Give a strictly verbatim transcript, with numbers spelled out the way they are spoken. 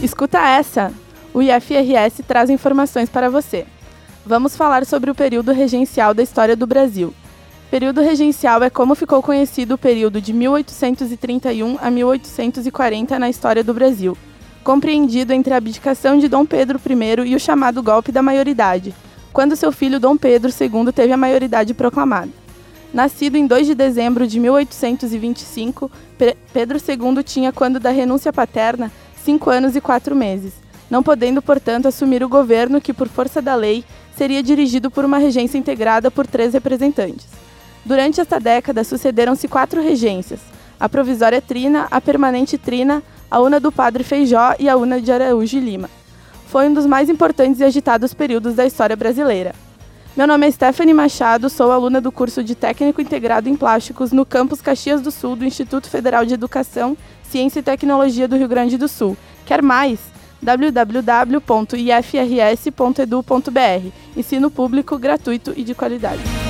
Escuta essa! O I F R S traz informações para você. Vamos falar sobre o período regencial da história do Brasil. Período regencial é como ficou conhecido o período de mil oitocentos e trinta e um a mil oitocentos e quarenta na história do Brasil, compreendido entre a abdicação de Dom Pedro I e o chamado golpe da maioridade, quando seu filho Dom Pedro segundo teve a maioridade proclamada. Nascido em dois de dezembro de mil oitocentos e vinte e cinco, Pedro segundo tinha, quando da renúncia paterna, cinco anos e quatro meses, não podendo, portanto, assumir o governo que, por força da lei, seria dirigido por uma regência integrada por três representantes. Durante esta década, sucederam-se quatro regências: a provisória Trina, a permanente Trina, a una do Padre Feijó e a una de Araújo e Lima. Foi um dos mais importantes e agitados períodos da história brasileira. Meu nome é Stephanie Machado, sou aluna do curso de Técnico Integrado em Plásticos no campus Caxias do Sul do Instituto Federal de Educação, Ciência e Tecnologia do Rio Grande do Sul. Quer mais? w w w ponto i f r s ponto e d u ponto b r. Ensino público, gratuito e de qualidade.